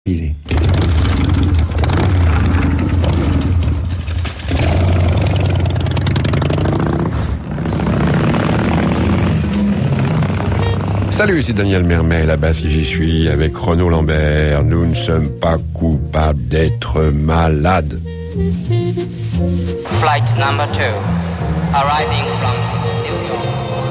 privé. Salut, c'est Daniel Mermet, là-bas si j'y suis, avec Renaud Lambert. Nous ne sommes pas coupables d'être malades. Flight number 2, arriving from New York.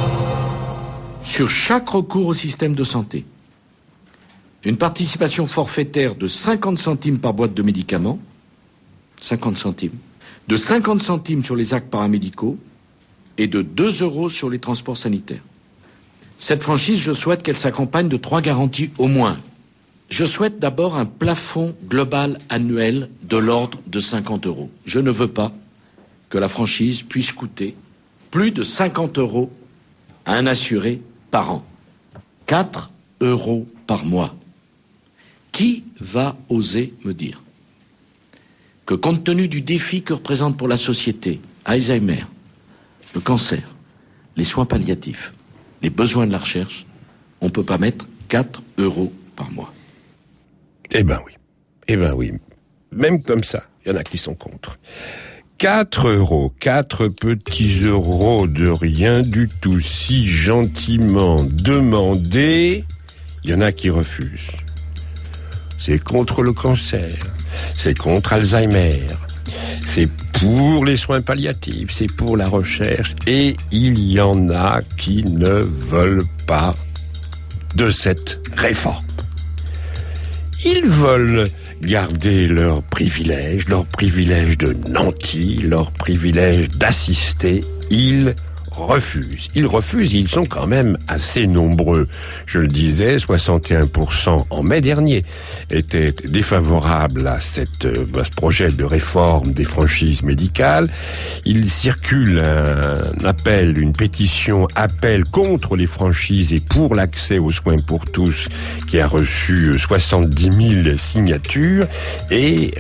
Sur chaque recours au système de santé, une participation forfaitaire de 50 centimes par boîte de médicaments, 50 centimes, de 50 centimes sur les actes paramédicaux et de 2 € sur les transports sanitaires. Cette franchise, je souhaite qu'elle s'accompagne de 3 garanties au moins. Je souhaite d'abord un plafond global annuel de l'ordre de 50 €. Je ne veux pas que la franchise puisse coûter plus de 50 € à un assuré par an. 4 € par mois. Qui va oser me dire que compte tenu du défi que représente pour la société Alzheimer, le cancer, les soins palliatifs, les besoins de la recherche, on ne peut pas mettre 4 € par mois? Eh ben oui. Même comme ça, il y en a qui sont contre. 4 €, 4 petits euros de rien du tout, si gentiment demandés, il y en a qui refusent. C'est contre le cancer, c'est contre Alzheimer, c'est pour les soins palliatifs, c'est pour la recherche, et il y en a qui ne veulent pas de cette réforme. Ils veulent garder leurs privilèges de nantis, leurs privilèges d'assister. Ils refusent, ils sont quand même assez nombreux. Je le disais, 61% en mai dernier étaient défavorables à ce projet de réforme des franchises médicales. Il circule une pétition appel contre les franchises et pour l'accès aux soins pour tous qui a reçu 70 000 signatures et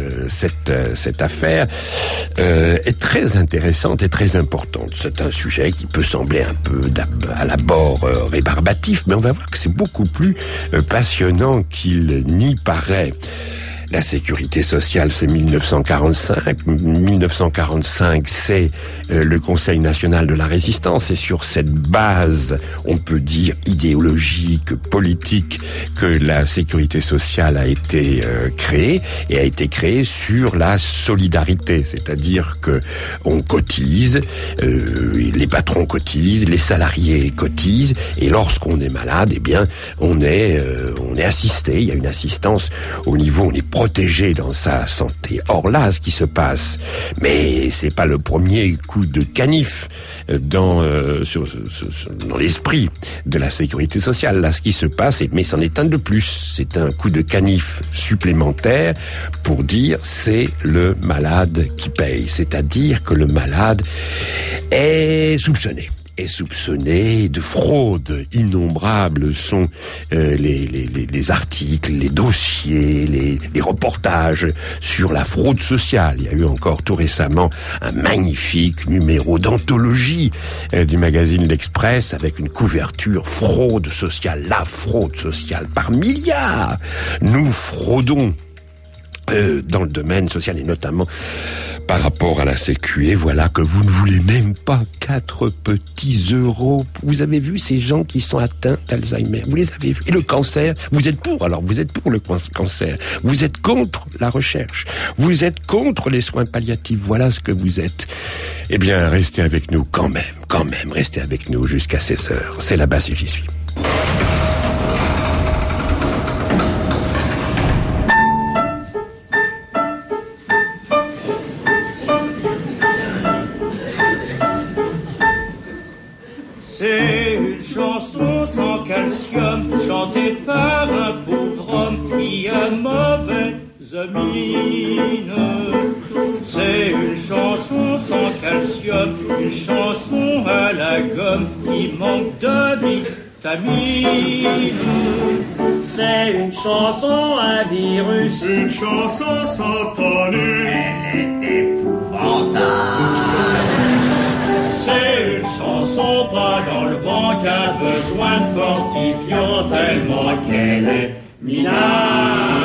cette affaire est très intéressante et très importante. C'est un sujet qui peut sembler un peu à l'abord rébarbatif, mais on va voir que c'est beaucoup plus passionnant qu'il n'y paraît. La sécurité sociale, c'est 1945. 1945, c'est le Conseil national de la résistance. Et sur cette base, on peut dire idéologique, politique, que la sécurité sociale a été créée. Et a été créée sur la solidarité. C'est-à-dire que on cotise, les patrons cotisent, les salariés cotisent. Et lorsqu'on est malade, eh bien, on est assisté. Il y a une assistance au niveau, on est protégé dans sa santé. Or là, ce qui se passe, mais c'est pas le premier coup de canif dans l'esprit de la sécurité sociale. Là, ce qui se passe, mais c'en est un de plus. C'est un coup de canif supplémentaire pour dire c'est le malade qui paye. C'est-à-dire que le malade est soupçonné de fraudes innombrables sont les articles, les dossiers, les reportages sur la fraude sociale. Il y a eu encore tout récemment un magnifique numéro d'anthologie du magazine L'Express avec une couverture fraude sociale. La fraude sociale par milliards. Nous fraudons dans le domaine social et notamment par rapport à la Sécu. Et voilà que vous ne voulez même pas 4 petits euros. Vous avez vu ces gens qui sont atteints d'Alzheimer? Vous les avez vus? Et le cancer? Vous êtes pour le cancer. Vous êtes contre la recherche. Vous êtes contre les soins palliatifs. Voilà ce que vous êtes. Eh bien, restez avec nous quand même. Restez avec nous jusqu'à 16h. C'est là-bas si j'y suis. Chantée par un pauvre homme qui a mauvaise mine. C'est une chanson sans calcium, une chanson à la gomme qui manque de vitamine. C'est une chanson à virus, une chanson sans tonus. Elle est épouvantable. C'est une chanson pas dans le vent qui a besoin de fortifiant tellement qu'elle est minable.